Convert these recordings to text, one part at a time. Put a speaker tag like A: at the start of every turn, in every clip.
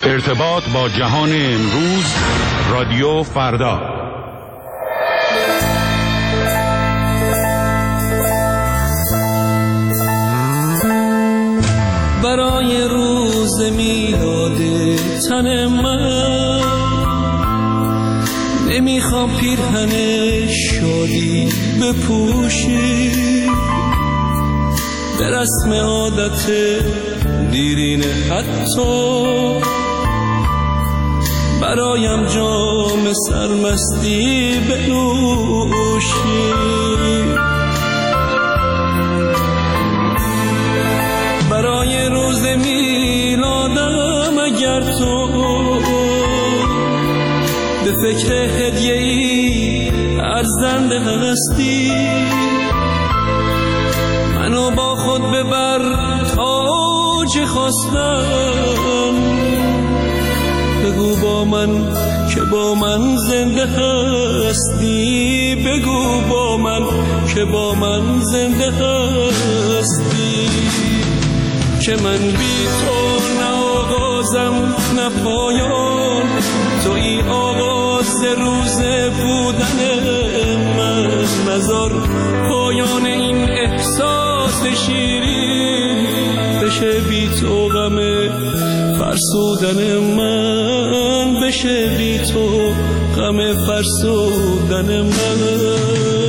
A: ارتباط با جهان امروز، رادیو فردا.
B: برای روز میلاد تن من نمیخوام پیرهن شادی بپوشی، به رسم عادت دیرینه حتی برایم جام سرمستی بنوشی. برای روز میلادم اگر تو به فکر هدیه‌ای ارزنده هستی، منو با خود ببر تاج خواستم، بگو با من که با من زنده هستی، بگو با من که با من زنده هستی. که من بی تو نه آغازم نه پایان، توی آغاز روز بودن من، نذار پایان این احساس شیرین بشه بی تو غم فرسودن من، بشه بی تو غم فرسودن من.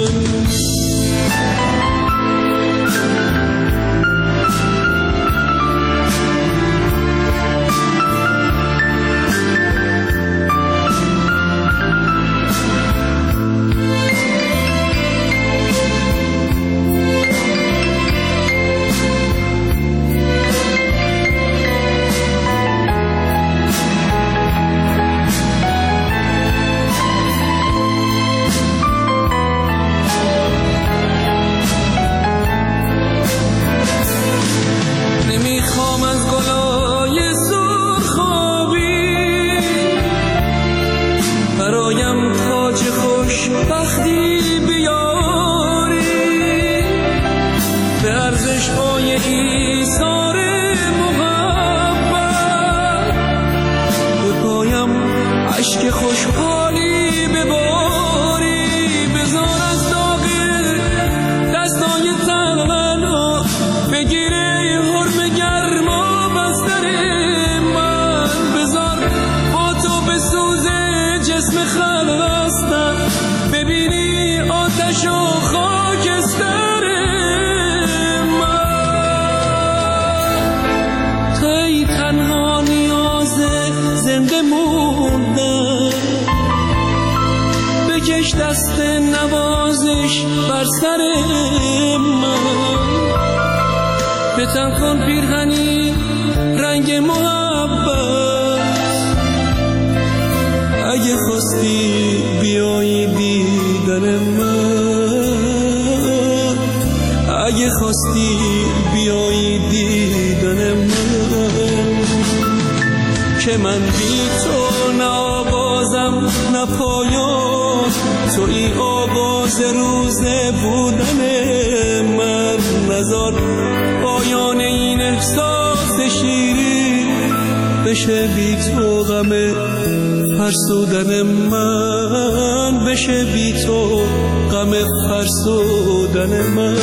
B: دست نوازش بر سر من، به تن کن پیرهنی رنگ محبت، اگه خواستی بیایی دیدن من، اگه خواستی بیایی دیدن من. که من بی تو نه آغازم نه پایان، توی آغاز روز بودن من، نذار پایان این احساس شیرین بشه بی تو غم فرسودن من، بشه بی تو غم فرسودن من.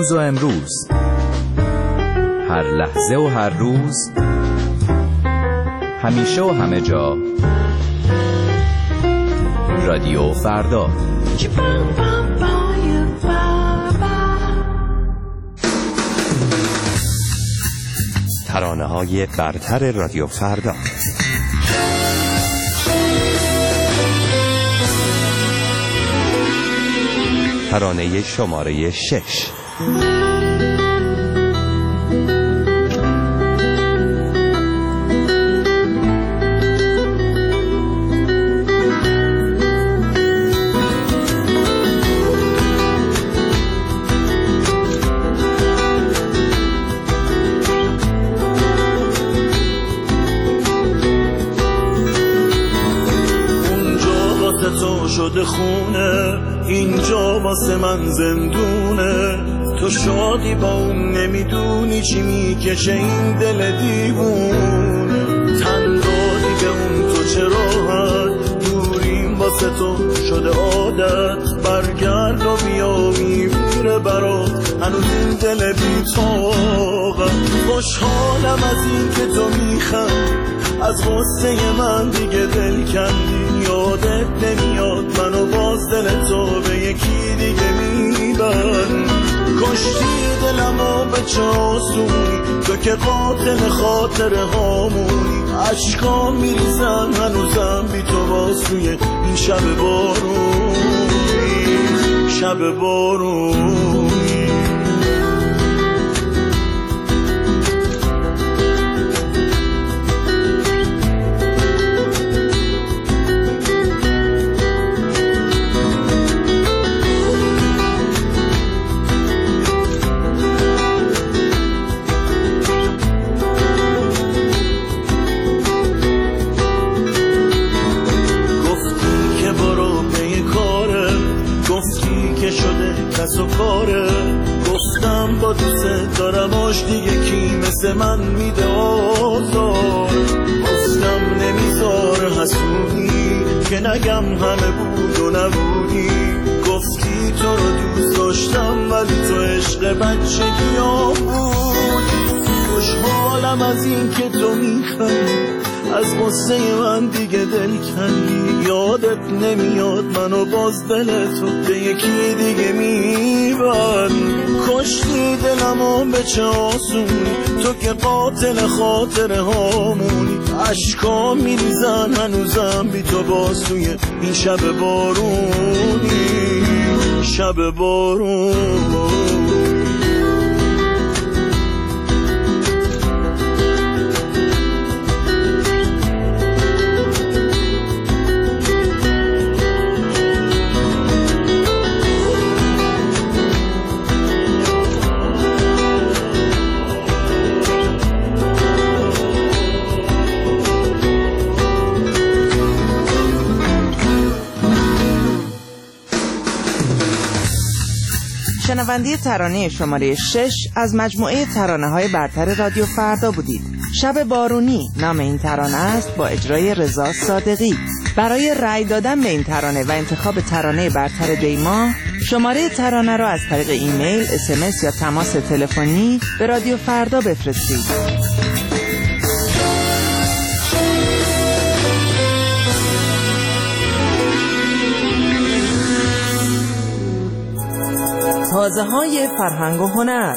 C: دیروز و امروز، هر لحظه و هر روز، همیشه و همه جا، رادیو فردا.
D: ترانه‌های برتر رادیو فردا. ترانه شماره 6.
B: شده خونه، اینجا واسه من زندونه. تو شادی با اون نمیدونی چی میکشه این دل دیوونه. تن دادی به اون تو چه راحت، دوریم واسه تو شده عادت. برگرد و بیا میمیره برات هنوز این دل بی‌طاقت. خوشحالم از این که تو میخندی، از غصه من دیگه دل کندی. یادت نمیاد منو باز دل تو به یکی دیگه میبرد. کشتی دلمو به چه آسونی، تو که قاتل خاطره هامونی. عشقام میریزن هنوزم بی تو باز توی این شب بارونی، شب بارونی. کس و کاره گفتم با دوست دارماش دیگه کی مثل من میده آزار. گفتم نمیذاره حسودی که نگم همه بود و نبودی. گفتی تو رو دوست داشتم ولی تو عشق بچگیام بودی. خوشحالم از این که تو میخندی، از غصه من دیگه دل کندی. یادت نمیاد منو باز دل تو به یکی دیگه میبرد. کشتی دلمو به چه آسونی، تو که قاتل خاطره هامونی. عشقام میریزن هنوزم بی تو باز توی این شب بارونی، شب بارونی.
E: شنونده ترانه شماره 6 از مجموعه ترانه‌های برتر رادیو فردا بودید. شب بارونی نام این ترانه است با اجرای رضا صادقی. برای رأی دادن به این ترانه و انتخاب ترانه برتر دیما، شماره ترانه را از طریق ایمیل، SMS یا تماس تلفنی به رادیو فردا بفرستید. تازه‌های فرهنگ و هنر.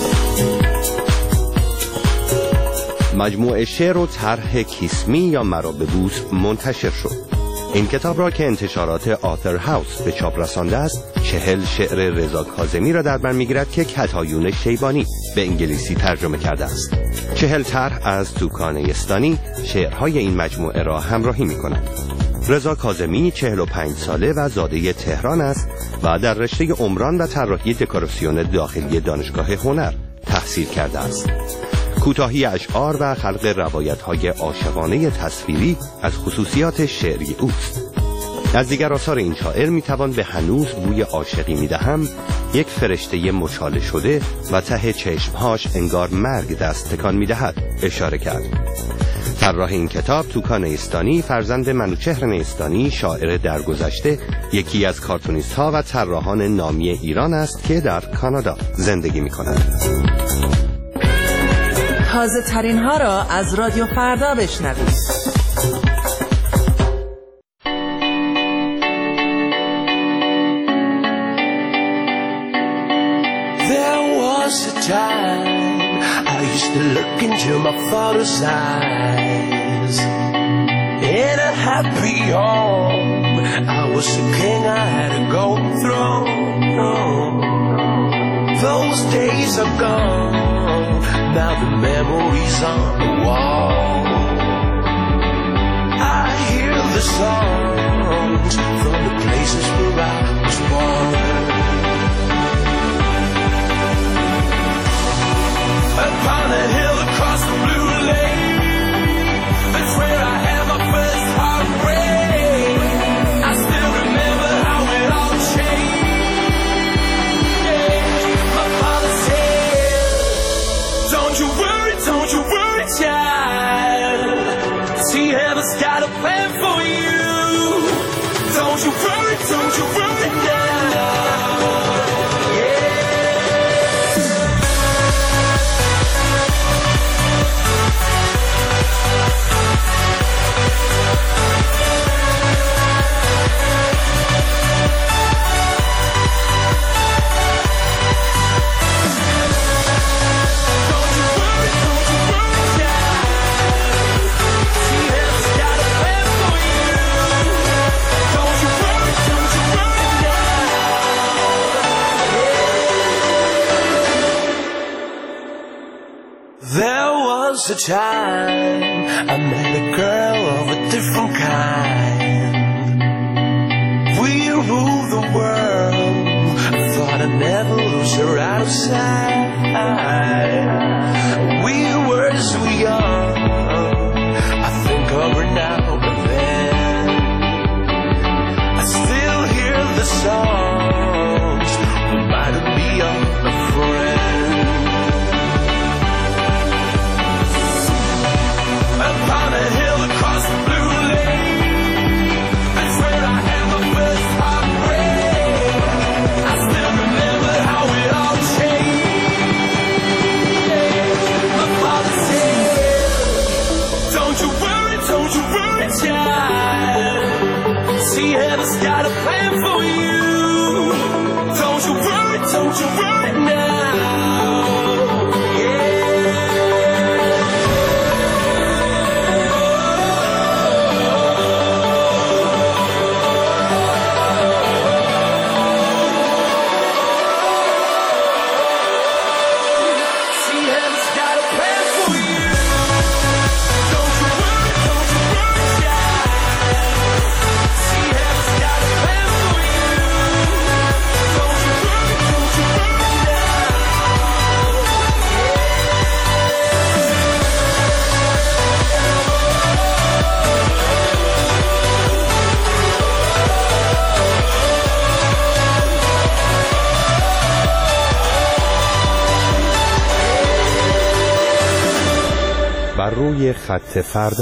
D: مجموعه شعر و طرح کیسمی یا مرا ببوس منتشر شد. این کتاب را که انتشارات آثر هاوس به چاپ رسانده است، 40 شعر رضا کاظمی را در بر می‌گیرد که کتایون شیبانی به انگلیسی ترجمه کرده است. 40 طرح از توکان یزدانی شعرهای این مجموعه را همراهی می‌کند. رضا کاظمی 45 ساله و زاده تهران است و در رشته عمران و طراحی دکوراسیون داخلی دانشگاه هنر تحصیل کرده است. کوتاهی اشعار و خلق روایت‌های عاشقانه تصویری از خصوصیات شعری اوست. از دیگر آثار این شاعر میتوان به هنوز بوی عاشقی میدهم، یک فرشته مچاله شده و ته چشمهاش انگار مرگ دست تکان میدهد اشاره کرد. طراح این کتاب توکا نیستانی، فرزند منوچهر نیستانی، شاعر درگذشته، یکی از کارتونیست ها و طراحان نامی ایران است که در کانادا زندگی می کند.
E: تازه ترین ها را از رادیو فردا بشنوید.
B: Time I used to look into my father's eyes. In a happy home I was a king, I had a golden throne. Those days are gone, now the memories on the wall. I hear the songs from the places where I was born. Upon a hill across the blue lake, that's where I had my first heartbreak. I still remember how it all changed. My father said, don't you worry, child. See, heaven's got a plan for you. Don't you worry now. A time I met a girl of a different kind. We ruled the world. I thought I'd never lose her out of sight. We were so young. I think of her now and then. I still hear the songs. Reminded me of a friend. Upon a hill across the blue lake, that's where I had my first heartbreak. I still remember how it all changed. My father said, don't you worry, child. See, heaven's got a plan for you. Don't you worry now.
D: بر روی خط فردا.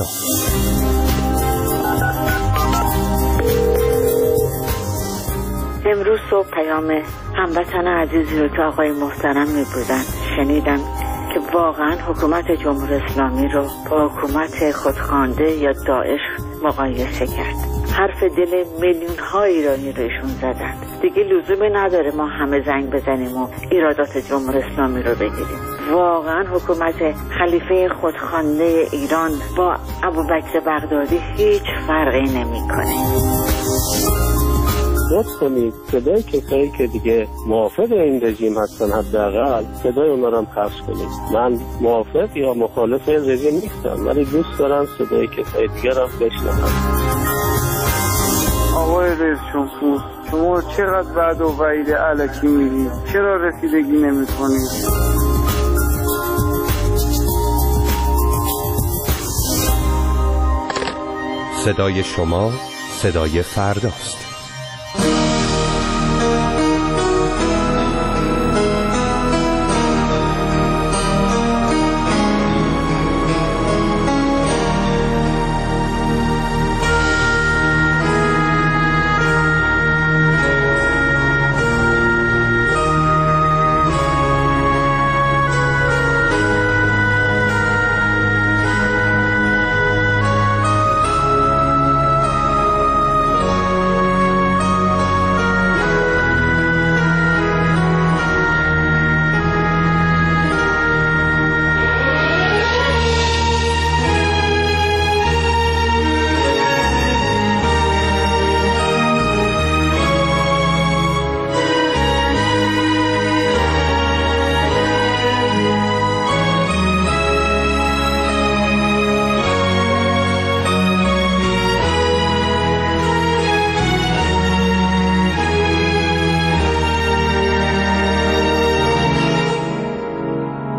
F: امروز صبح پیام هموطن عزیزی رو که آقای محترم می بودن شنیدم که واقعا حکومت جمهوری اسلامی رو با حکومت خودخوانده یا داعش مقایسه کرد. حرف دل میلیون ها ایرانی رو ایشون زدن. دیگه لزومی نداره ما همه زنگ بزنیم و ایرادات جمهوری اسلامی رو بگیریم. واقعا حکومت خلیفه خودخوانده ایران با ابوبکر بغدادی هیچ فرقی نمیکنه.
G: لطف کنید صدای کسایی که دیگه موافق این رژیم هستن حداقل صدای اونا رو هم پخش کنید. من موافق یا مخالف این رژیم نیستم، ولی دوست دارم صدای کسای دیگه رو بشنوم.
H: آقای رئیس جمهور، شما چقدر وعده و وعید الکی میدید؟ چرا رسیدگی نمی‌کنید؟
D: صدای شما صدای فرداست.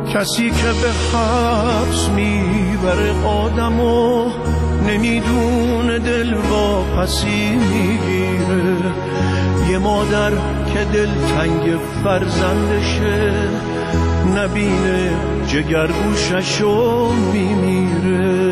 B: کسی که به حبس میبره آدمو نمیدونه دل واپسی میگیره. یه مادر که دل تنگ فرزندشه نبینه جگرگوششو میمیره.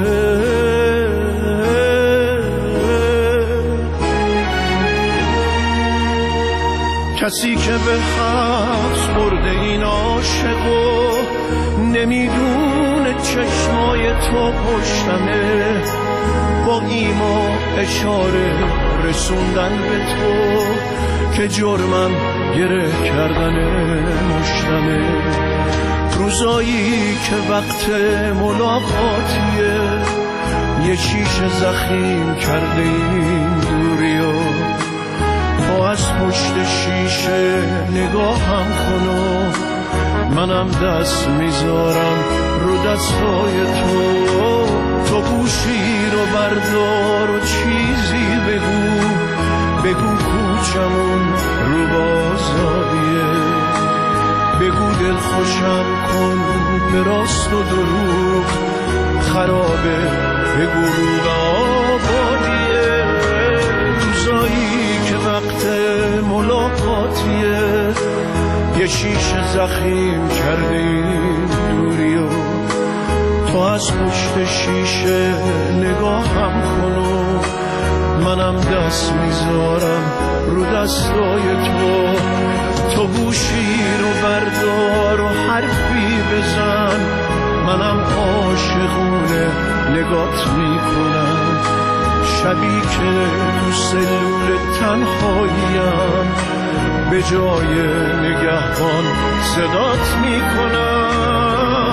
B: کسی که به حبس برده این عاشقو نمیدونه چشمای تو پشتمه، با ایما اشاره رسوندن به تو که جرمم گره کردن مشتمه. روزایی که وقت ملاقاتیه یه شیشه زخیم کرده این دوریو، تو از پشت شیشه نگاهم کن و منم دست میذارم رو دستای تو. تو گوشی رو بردار و چیزی بگو کوچمون رو بازاریه، بگو دل خوشم کن به راست و دروغ خرابه، بگو رو آبادیه. روزایی که وقت ملاقاتیه یه شیشه زخیم کرده این دوریو، تو از پشت شیشه نگاهم کن و منم دست میذارم رو دستای تو. تو گوشی رو بردار و حرفی بزن، منم عاشقونه نگات میکنم. شبی که تو سلول تنهاییم به جای نگهبان صدات میکنم.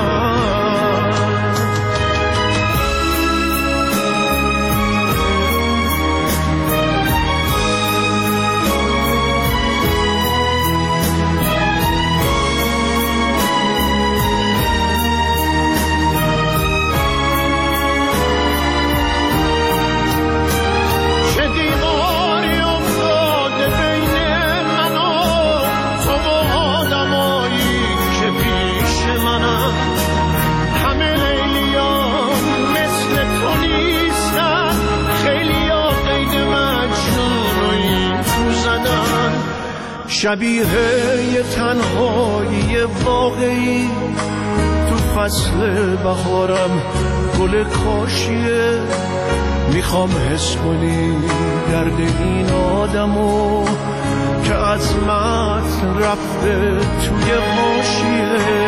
B: شبیه یه تنهایی واقعی تو فصل بهارم گل کاشیه. میخوام حس کنی درد این آدمو که عظمت رفته توی حاشیه.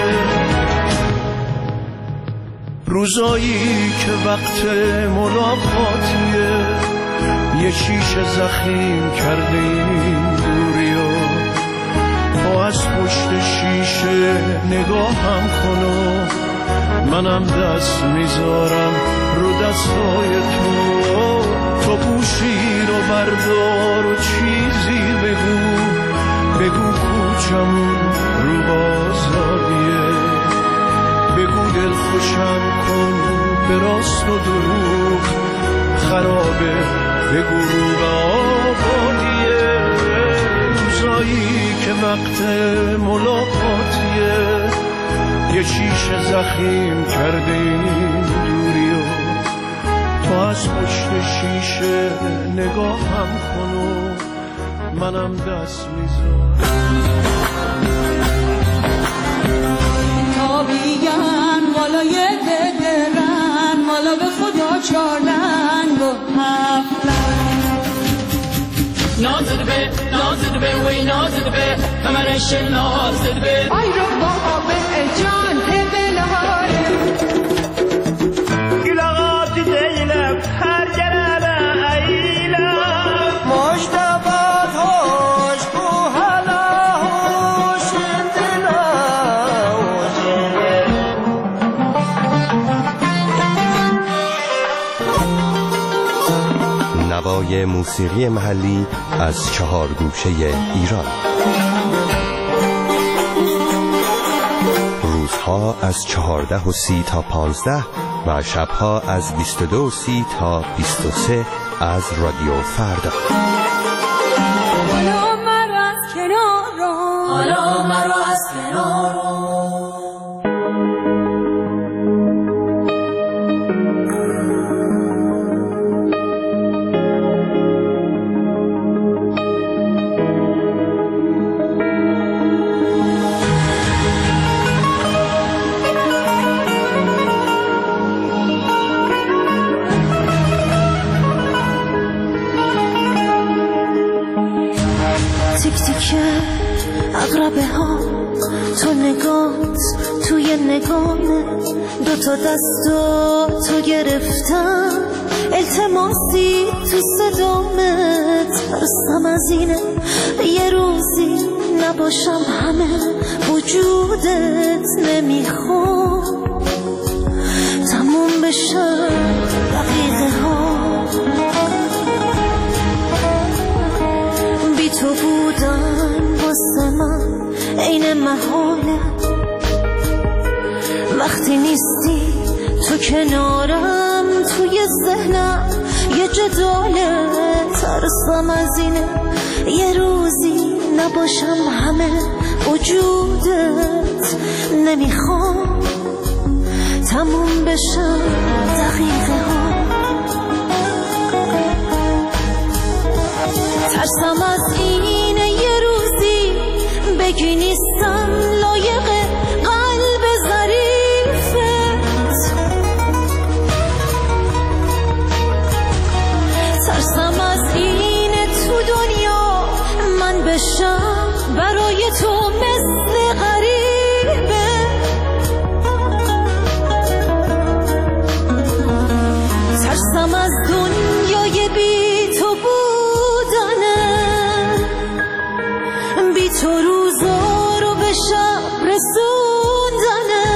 B: روزایی که وقت ملاقاتیه یه شیشه زخیم کرده این دوریو، تو از پشت شیشه نگاهم کن و منم دست میذارم رو دستای تو. تو گوشی رو بردار و چیزی بگو کوچمون رو بازاریه، بگو دل خوشم کن به راست و دروغ خرابه، بگو رو آبادیه. روزایی که وقت ملاقاتیه یه شیشه زخیم کرده این دوریو، تو از پشت شیشه نگاهم کن و منم دست میذارم.
I: تابیگن والای درن والا به خدا چارلنگ و نازد به وی نازد به کمرش نازد به آی رو بابا به جان دلاره
B: گلاغات دیلم هر جرابه ایلم مشتبات هوش کو حالا هوش
D: نوای موسیقی محلی از 4 گوشه ایران. روزها از 14:30 تا 15 و شبها از 22:30 تا 23 از رادیو فردا.
I: حالا مرا از کنار
J: تیک تیک عقربه ها، تو نگات توی نگامه، دوتا دستو تو گرفتم، التماسی تو صدامت. ترسم از اینه یه روزی نباشم همه وجودت، نمیخوام تموم بشن دقیقه ها، بی تو بودن واسه من عین محاله. وقتی نیستی تو کنارم، توی ذهنم یه جداله. ترسم از اینه یه روزی نباشم همه وجودت، نمیخوام تموم بشن دقیقه ها. ترسم از اینه یه روزی بگی نیستم لایق قلب ظریفت. ترسم از اینه تو دنیا من بشم برای تو مثل غریبه. ترسم از دنیای بی تو بودنه، بی تو روزا رو به شب رسوندنه.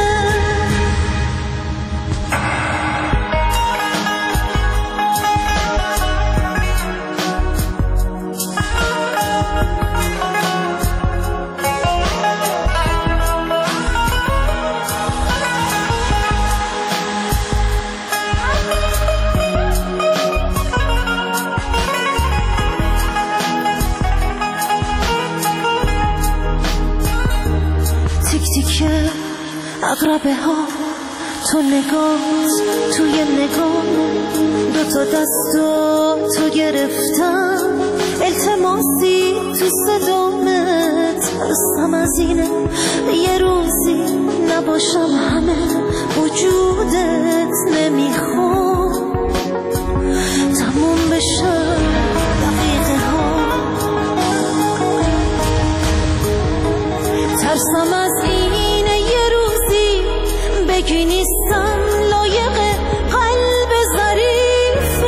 J: عقربه ها، تو نگات توی نگاه، دوتا دستو تو گرفتم، التماسی تو صدامت. ترسم از اینه یه روزی نباشم همه وجودت، نمیخوام تموم بشن دقیقه ها. ترسم از اینه یه روزی بگی نیستم لایق قلب ظریفت.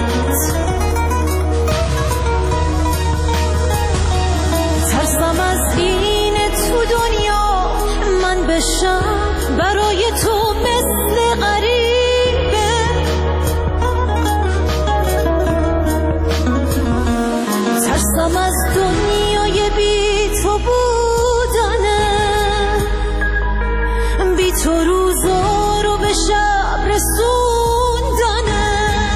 J: ترسم از اینه تو دنیا من بشم برای تو مثل غریبه. ترسم از دنیای بی تو بودنه، بی تو روزا رو به شب رسوندنه.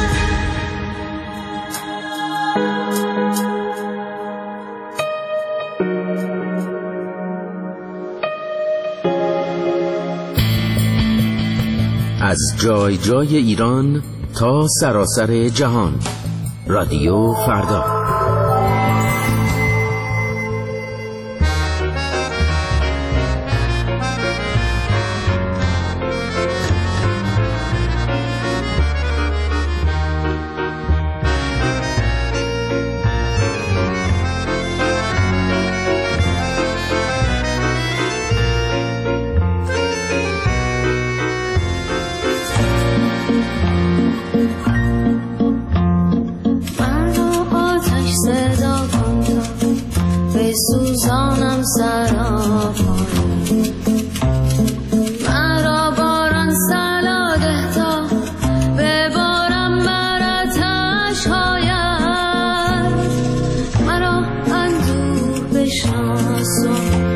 K: از جای جای ایران تا سراسر جهان، رادیو فردا.
J: سوزانم سراپا، مرا باران سلاده تا ببارم براتش هاید. مرا اندوه بشناسم